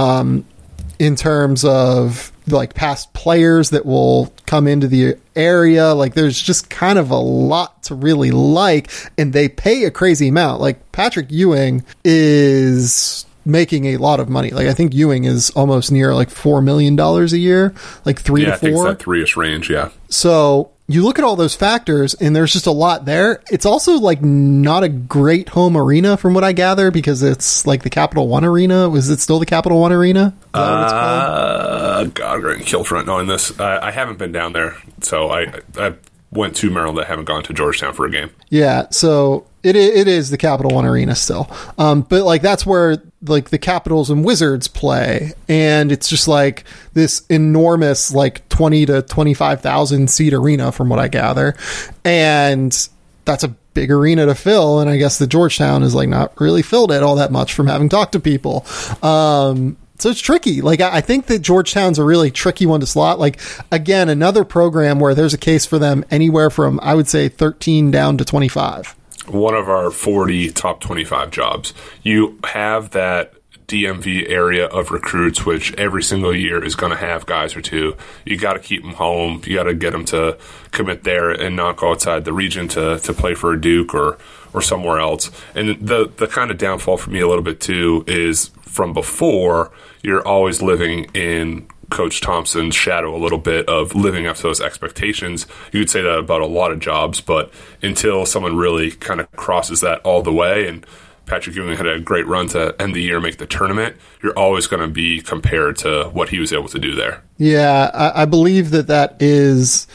in terms of like past players that will come into the area. Like, there's just kind of a lot to really like, and they pay a crazy amount. Like, Patrick Ewing is making a lot of money. Like, I think Ewing is almost near like $4 million a year, like 3 to 4. I think it's that 3-ish range. Yeah. So you look at all those factors, and there's just a lot there. It's also like not a great home arena from what I gather, because it's like the Capital One Arena. Was it still the Capital One Arena? Is that what it's called? God, we're going to kill for not knowing this. I haven't been down there, so I went to Maryland. I haven't gone to Georgetown for a game. Yeah, so it is the Capital One Arena still. But like, that's where like the Capitals and Wizards play, and it's just like this enormous like 20 to 25,000 seat arena from what I gather, and that's a big arena to fill. And I guess the Georgetown is like not really filled it all that much from having talked to people. So it's tricky. Like, I think that Georgetown's a really tricky one to slot. Like, again, another program where there's a case for them anywhere from, I would say, 13 down to 25. One of our 40 top 25 jobs. You have that DMV area of recruits, which every single year is going to have guys or two. You got to keep them home. You got to get them to commit there and not go outside the region to play for a Duke or somewhere else. And the kind of downfall for me a little bit too is from before, you're always living in Coach Thompson's shadow a little bit of living up to those expectations. You could say that about a lot of jobs, but until someone really kind of crosses that all the way, and Patrick Ewing had a great run to end the year, make the tournament, you're always going to be compared to what he was able to do there. Yeah, I believe that is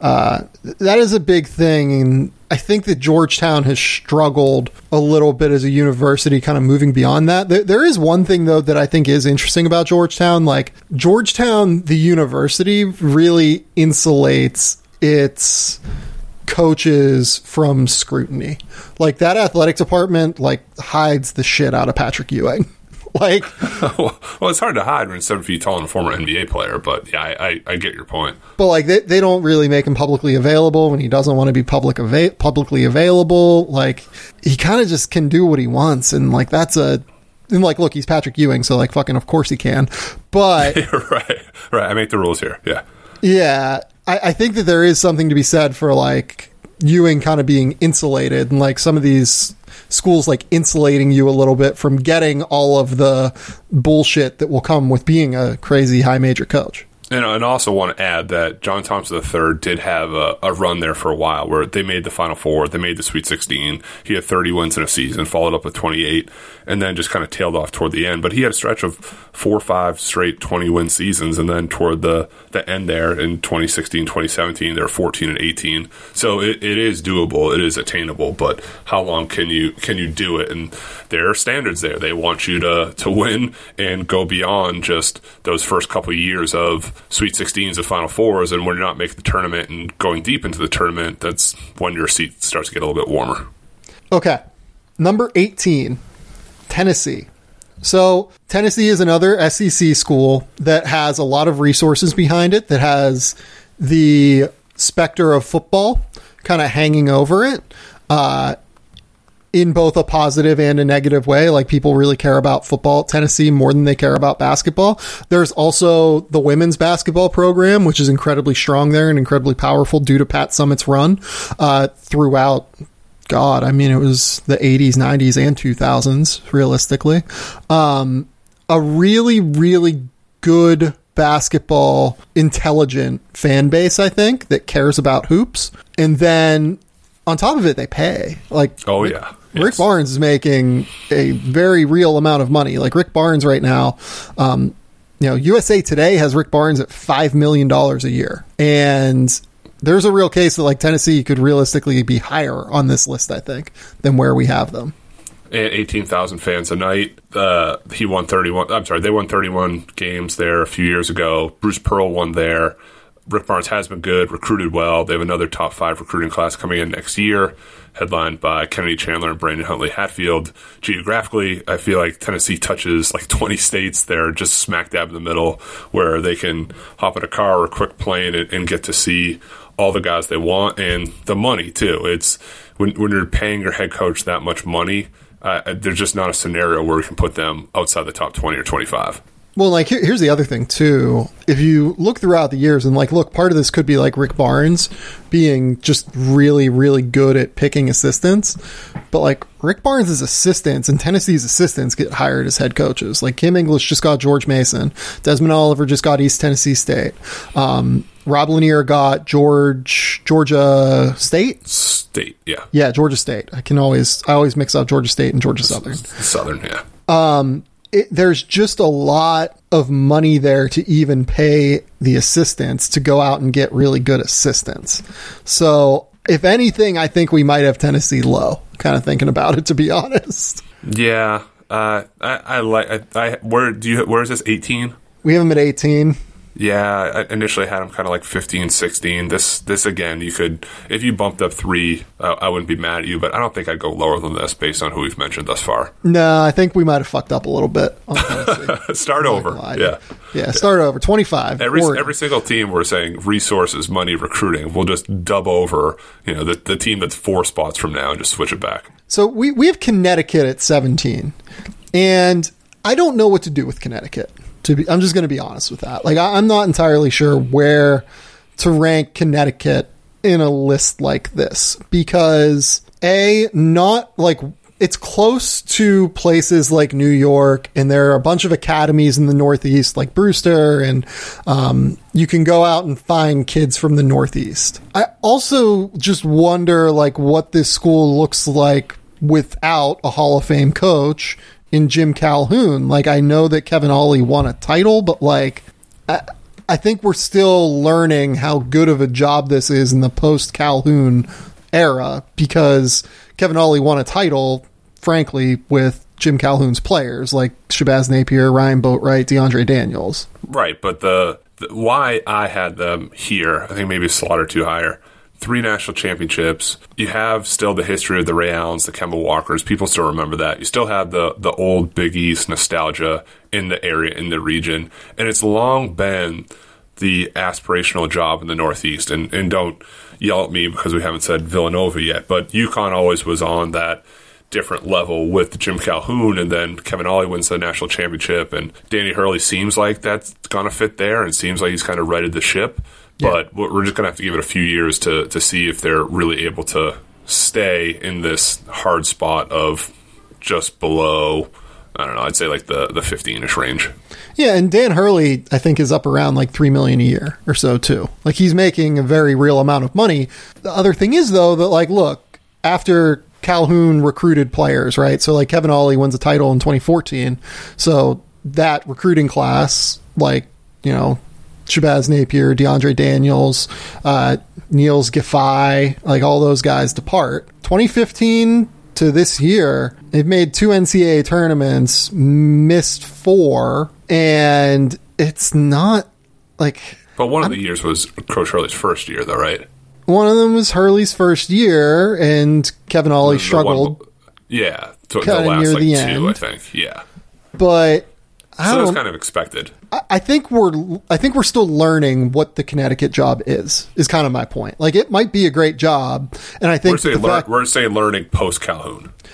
a big thing, and I think that Georgetown has struggled a little bit as a university, kind of moving beyond that. There is one thing, though, that I think is interesting about Georgetown. Like, Georgetown, the university, really insulates its coaches from scrutiny. Like, that athletic department, like, hides the shit out of Patrick Ewing. Like, well, it's hard to hide when he's 7 feet tall and a former NBA player, but yeah, I get your point. But like, they don't really make him publicly available when he doesn't want to be publicly available. Like, he kind of just can do what he wants, and like, look, he's Patrick Ewing, so like, fucking of course he can. But right, I make the rules here. Yeah. I think that there is something to be said for like Ewing kind of being insulated, and like some of these schools like insulating you a little bit from getting all of the bullshit that will come with being a crazy high major coach. And I also want to add that John Thompson III did have a run there for a while where they made the Final Four, they made the Sweet 16. He had 30 wins in a season, followed up with 28, and then just kind of tailed off toward the end. But he had a stretch of 4 or 5 straight 20-win seasons, and then toward the end there in 2016, 2017, they were 14 and 18. So it is doable, it is attainable, but how long can you do it? And there are standards there. They want you to win and go beyond just those first couple of years of Sweet 16s and Final Fours, and when you're not making the tournament and going deep into the tournament, that's when your seat starts to get a little bit warmer. Okay. Number 18, Tennessee. So Tennessee is another SEC school that has a lot of resources behind it, that has the specter of football kind of hanging over it. in both a positive and a negative way. Like, people really care about football at Tennessee more than they care about basketball. There's also the women's basketball program, which is incredibly strong there and incredibly powerful due to Pat Summitt's run throughout. God, I mean, it was the 80s, 90s, and 2000s, realistically. A really, really good basketball intelligent fan base, I think, that cares about hoops. And then on top of it, they pay. Like, oh yeah, Rick Barnes is making a very real amount of money. Like, Rick Barnes right now, USA Today has Rick Barnes at $5 million a year. And there's a real case that, like, Tennessee could realistically be higher on this list, I think, than where we have them. And 18,000 fans a night. He won 31. I'm sorry, they won 31 games there a few years ago. Bruce Pearl won there. Rick Barnes has been good, recruited well. They have another top 5 recruiting class coming in next year, headlined by Kennedy Chandler and Brandon Huntley Hatfield. Geographically, I feel like Tennessee touches like 20 states there, just smack dab in the middle, where they can hop in a car or a quick plane and get to see all the guys they want, and the money too. It's when you're paying your head coach that much money, there's just not a scenario where we can put them outside the top 20 or 25. Well, like, here's the other thing, too. If you look throughout the years, and, like, look, part of this could be, like, Rick Barnes being just really, really good at picking assistants. But, like, Rick Barnes' assistants and Tennessee's assistants get hired as head coaches. Like, Kim English just got George Mason. Desmond Oliver just got East Tennessee State. Rob Lanier got Georgia State? State, yeah. Yeah, Georgia State. I always mix up Georgia State and Georgia Southern. Southern, yeah. There's just a lot of money there to even pay the assistants to go out and get really good assistants. So, if anything, I think we might have Tennessee low, kind of thinking about it, to be honest. Yeah. Where is this, 18? We have them at 18. Yeah, I initially had them kind of like 15, 16. This again, you could, if you bumped up 3, I wouldn't be mad at you, but I don't think I'd go lower than this based on who we've mentioned thus far. No, I think we might have fucked up a little bit on Tennessee. Start over. Yeah, start over. 25. Every single team we're saying resources, money, recruiting. We'll just dub over, the team that's 4 spots from now and just switch it back. So we have Connecticut at 17, and I don't know what to do with Connecticut. I'm just going to be honest with that. Like, I'm not entirely sure where to rank Connecticut in a list like this, because it's close to places like New York, and there are a bunch of academies in the Northeast like Brewster, and you can go out and find kids from the Northeast. I also just wonder, like, what this school looks like without a Hall of Fame coach in Jim Calhoun. Like, I know that Kevin Ollie won a title, but, like, I think we're still learning how good of a job this is in the post-Calhoun era, because Kevin Ollie won a title, frankly, with Jim Calhoun's players, like Shabazz Napier, Ryan Boatwright, DeAndre Daniels. Right, but the why I had them here, I think maybe Slaughter too higher. 3 national championships. You have still the history of the Ray Allens, the Kemba Walkers. People still remember that. You still have the old Big East nostalgia in the area, in the region. And it's long been the aspirational job in the Northeast. And don't yell at me because we haven't said Villanova yet, but UConn always was on that different level with Jim Calhoun, and then Kevin Ollie wins the national championship, and Danny Hurley seems like that's going to fit there, and seems like he's kind of righted the ship. But we're just going to have to give it a few years to see if they're really able to stay in this hard spot of just below, I don't know, I'd say like the 15-ish range. Yeah, and Dan Hurley, I think, is up around like $3 million a year or so, too. Like, he's making a very real amount of money. The other thing is, though, that, like, look, after Calhoun recruited players, right? So, like, Kevin Ollie wins a title in 2014. So that recruiting class, like, Shabazz Napier, DeAndre Daniels, Niels Giffey, like, all those guys depart. 2015 to this year, they've made 2 NCAA tournaments, missed 4, and it's not like... But one of the years was Coach Hurley's first year, though, right? One of them was Hurley's first year, and Kevin Ollie struggled. The last near like the 2, end. I think. Yeah. But so it's kind of expected. I think we're still learning what the Connecticut job is kind of my point. Like, it might be a great job, and I think we're saying learning post Calhoun.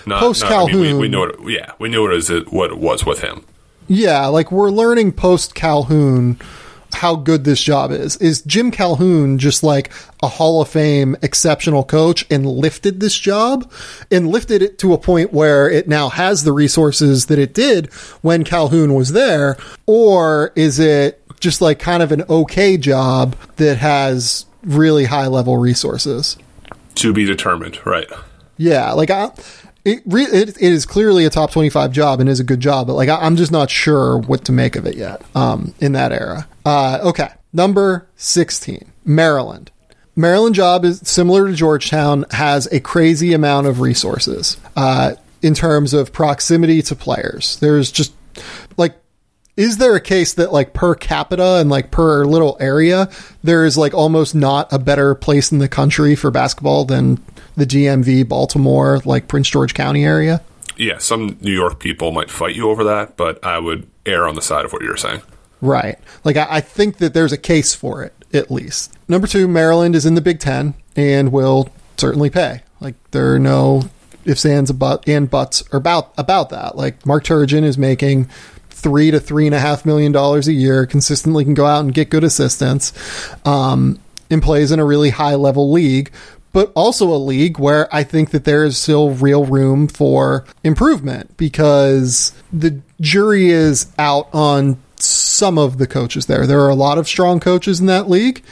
post Calhoun. We know it. We knew what it was with him. Yeah, like we're learning post Calhoun how good this job is. Is Jim Calhoun just like a Hall of Fame exceptional coach and lifted this job and lifted it to a point where it now has the resources that it did when Calhoun was there? Or is it just like kind of an okay job that has really high level resources? To be determined, right? Yeah, like it is clearly a top 25 job and is a good job, but like I'm just not sure what to make of it yet in that era. Okay, number 16, Maryland. Maryland job is similar to Georgetown, has a crazy amount of resources in terms of proximity to players. There's just like, is there a case that like per capita and like per little area, there is like almost not a better place in the country for basketball than the DMV, Baltimore, like Prince George County area? Yeah, some New York people might fight you over that, but I would err on the side of what you're saying. Right. Like I think that there's a case for it, at least. Number 2, Maryland is in the Big Ten and will certainly pay. Like there are no ifs, ands, and buts about that. Like Mark Turgeon is making $3 to $3.5 million a year, consistently can go out and get good assistants, and plays in a really high level league, but also a league where I think that there is still real room for improvement because the jury is out on some of the coaches there. There are a lot of strong coaches in that league.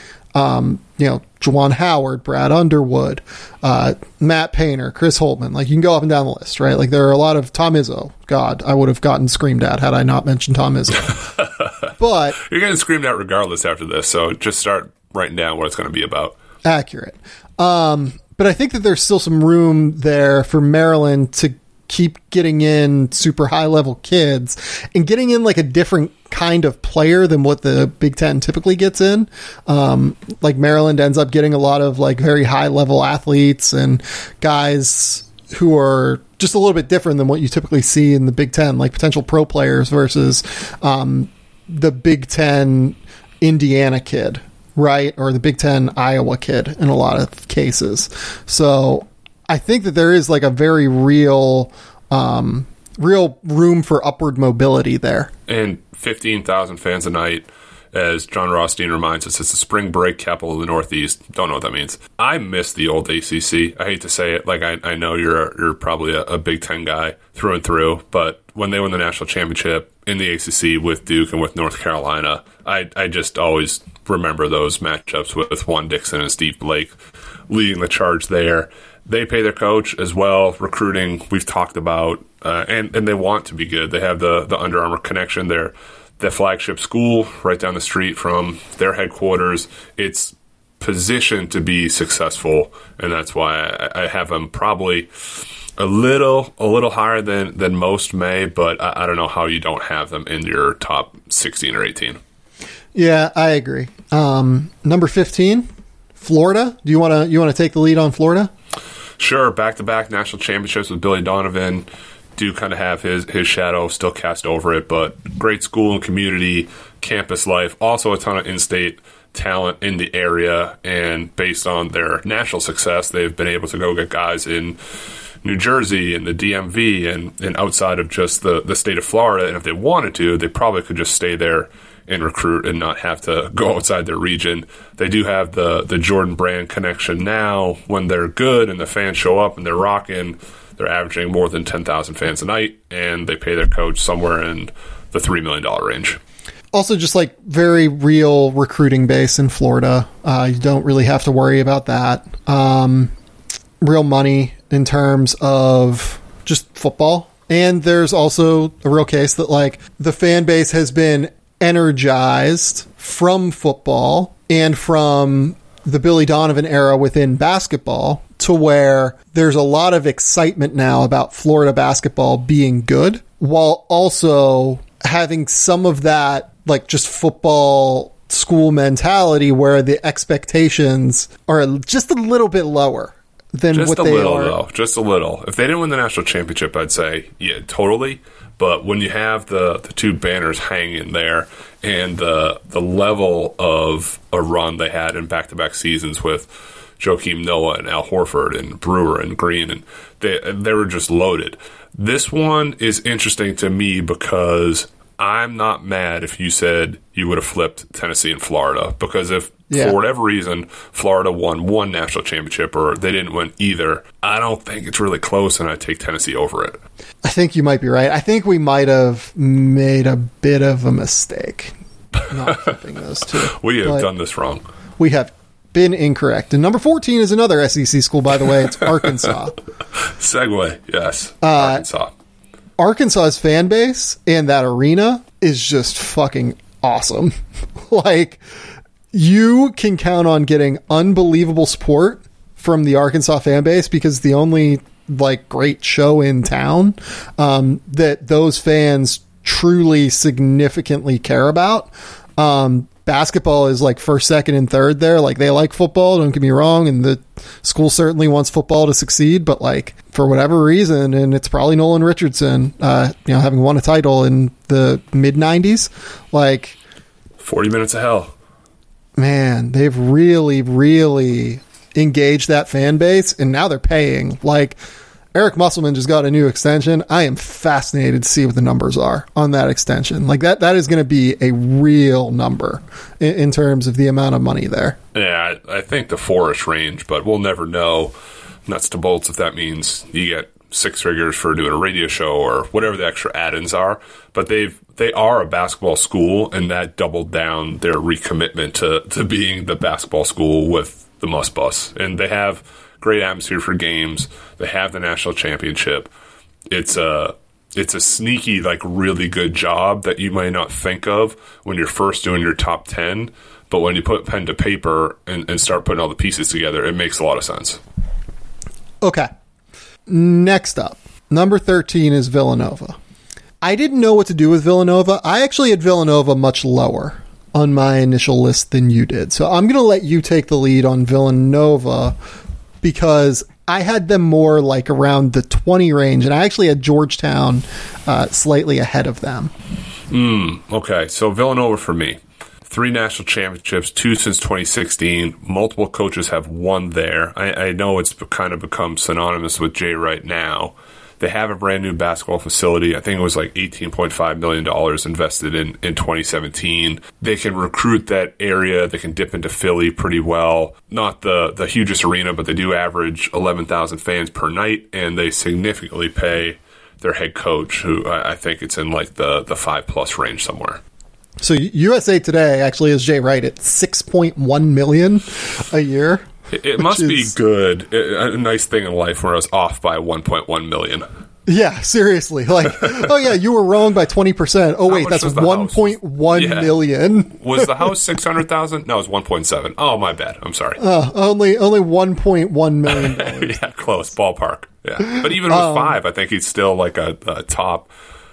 Juwan Howard, Brad Underwood, Matt Painter, Chris Holtman. Like you can go up and down the list, right? Like there are a lot of Tom Izzo. God, I would have gotten screamed at had I not mentioned Tom Izzo. But you're getting screamed at regardless after this. So just start writing down what it's going to be about. Accurate. But I think that there's still some room there for Maryland to keep getting in super high level kids and getting in like a different kind of player than what the Big Ten typically gets in. Like Maryland ends up getting a lot of like very high level athletes and guys who are just a little bit different than what you typically see in the Big Ten, like potential pro players versus the Big Ten Indiana kid, right? Or the Big Ten Iowa kid in a lot of cases. So I think that there is like a very real room for upward mobility there. And 15,000 fans a night, as John Rothstein reminds us, it's the spring break capital of the Northeast. Don't know what that means. I miss the old ACC. I hate to say it. Like I know you're probably a Big Ten guy through and through, but when they won the national championship in the ACC with Duke and with North Carolina, I just always remember those matchups with Juan Dixon and Steve Blake leading the charge there. They pay their coach as well. Recruiting, we've talked about, and they want to be good. They have the Under Armour connection. They're the flagship school right down the street from their headquarters. It's positioned to be successful, and that's why I have them probably a little higher than most may, but I don't know how you don't have them in your top 16 or 18. Yeah, I agree. Number 15, Florida. Do you want to take the lead on Florida? Sure, back-to-back national championships with Billy Donovan do kind of have his shadow still cast over it, but great school and community, campus life, also a ton of in-state talent in the area, and based on their national success, they've been able to go get guys in New Jersey and the DMV and outside of just the state of Florida, and if they wanted to, they probably could just stay there and recruit and not have to go outside their region. They do have the Jordan Brand connection now. When they're good and the fans show up and they're rocking, they're averaging more than 10,000 fans a night, and they pay their coach somewhere in the $3 million range. Also, just like very real recruiting base in Florida. You don't really have to worry about that. Real money in terms of just football. And there's also a real case that like the fan base has been energized from football and from the Billy Donovan era within basketball to where there's a lot of excitement now about Florida basketball being good, while also having some of that like just football school mentality where the expectations are just a little bit lower than just what they little, are. Though. Just a little. If they didn't win the national championship, I'd say, yeah, totally. But when you have the two banners hanging there and the level of a run they had in back-to-back seasons with Joakim Noah and Al Horford and Brewer and Green, and they were just loaded. This one is interesting to me because I'm not mad if you said you would have flipped Tennessee and Florida, because if for whatever reason Florida won one national championship or they didn't win either, I don't think it's really close, and I'd take Tennessee over it. I think you might be right. I think we might have made a bit of a mistake not flipping those two. We have done this wrong. We have been incorrect. And number 14 is another SEC school, by the way. It's Arkansas. Segue, yes. Arkansas. Arkansas's fan base and that arena is just fucking awesome. Like, you can count on getting unbelievable support from the Arkansas fan base, because the only like great show in town that those fans truly significantly care about. Basketball is like first, second, and third there. Like, they like football, don't get me wrong, and the school certainly wants football to succeed, but like, for whatever reason, and it's probably Nolan Richardson, having won a title in the mid-90s, like 40 minutes of hell. Man, they've really, really engaged that fan base, and now they're paying. Like, Eric Musselman just got a new extension. I am fascinated to see what the numbers are on that extension. Like, that is going to be a real number in terms of the amount of money there. Yeah, I think the 4-ish range, but we'll never know nuts to bolts if that means you get 6 figures for doing a radio show or whatever the extra add-ins are. But they are a basketball school, and that doubled down their recommitment to being the basketball school with the Must Bus. And they have great atmosphere for games. They have the national championship. It's a sneaky, like, really good job that you might not think of when you're first doing your top 10. But when you put pen to paper and start putting all the pieces together, it makes a lot of sense. Okay. Next up, number 13 is Villanova. I didn't know what to do with Villanova. I actually had Villanova much lower on my initial list than you did. So I'm going to let you take the lead on Villanova, because I had them more like around the 20 range, and I actually had Georgetown slightly ahead of them. Okay, so Villanova for me. 3 national championships, 2 since 2016. Multiple coaches have won there. I know it's kind of become synonymous with Jay Wright now. They have a brand new basketball facility. I think it was like $18.5 million invested in 2017. They can recruit that area. They can dip into Philly pretty well. Not the hugest arena, but they do average 11,000 fans per night, and they significantly pay their head coach, who I think it's in like the 5+ range somewhere. So USA Today actually has Jay Wright at $6.1 million a year. It must be good. A nice thing in life where I was off by 1.1 million. Yeah, seriously. Like, oh yeah, you were wrong by 20%. Oh wait, that's 1.1 million. Was the house 600,000? No, it was 1.7. Oh, my bad. I'm sorry. Only $1.1 million. Yeah, close. Ballpark. Yeah. But even with 5, I think he's still like a top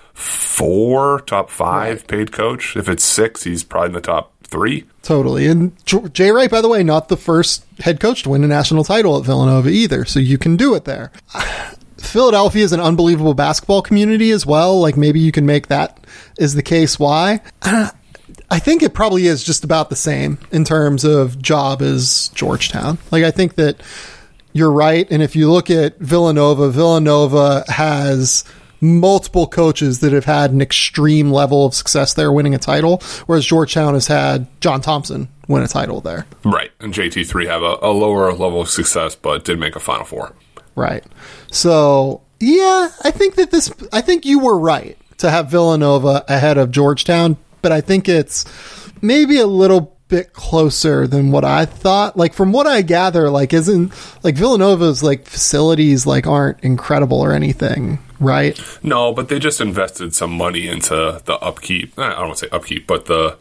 4, top 5 paid coach. If it's 6, he's probably in the top 3. Totally. And Jay Wright, by the way, not the first head coach to win a national title at Villanova either, so you can do it there. Philadelphia is an unbelievable basketball community as well. Like, maybe you can make that is the case why. I think it probably is just about the same in terms of job as Georgetown. Like, I think that you're right, and if you look at Villanova has multiple coaches that have had an extreme level of success there winning a title, whereas Georgetown has had John Thompson win a title there. Right, and JT3 have a lower level of success, but did make a Final Four. Right. So, yeah, I think you were right to have Villanova ahead of Georgetown, but I think it's maybe a little bit closer than what I thought. Like, from what I gather, like, isn't like Villanova's like facilities like aren't incredible or anything, right? No, but they just invested some money into the upkeep. I don't want to say upkeep, but the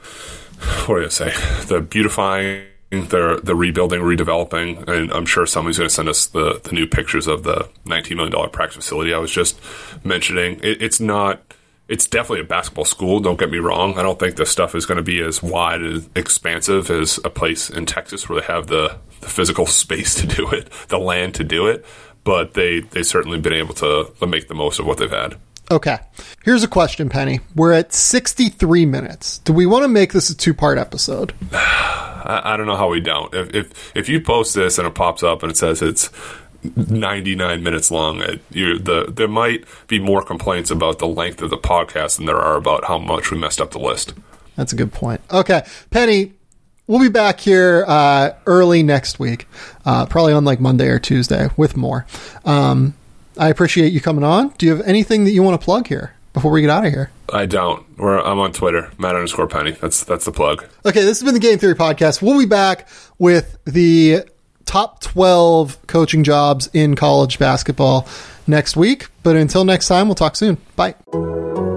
beautifying, the rebuilding, redeveloping, and I'm sure somebody's going to send us the new pictures of the $19 million practice facility I was just mentioning. It's definitely a basketball school, don't get me wrong. I don't think the stuff is going to be as wide and expansive as a place in Texas where they have the physical space to do it, the land to do it, but they've certainly been able to make the most of what they've had. Okay. Here's a question, Penny. We're at 63 minutes. Do we want to make this a 2-part episode? I don't know how we don't. If you post this and it pops up and it says it's 99 minutes long, there might be more complaints about the length of the podcast than there are about how much we messed up the list. That's a good point. Okay, Penny, we'll be back here early next week, probably on like Monday or Tuesday with more. I appreciate you coming on. Do you have anything that you want to plug here before we get out of here? I don't. I'm on Twitter, Matt_Penny. That's the plug. Okay, this has been the Game Theory Podcast. We'll be back with the top 12 coaching jobs in college basketball next week. But until next time, we'll talk soon. Bye.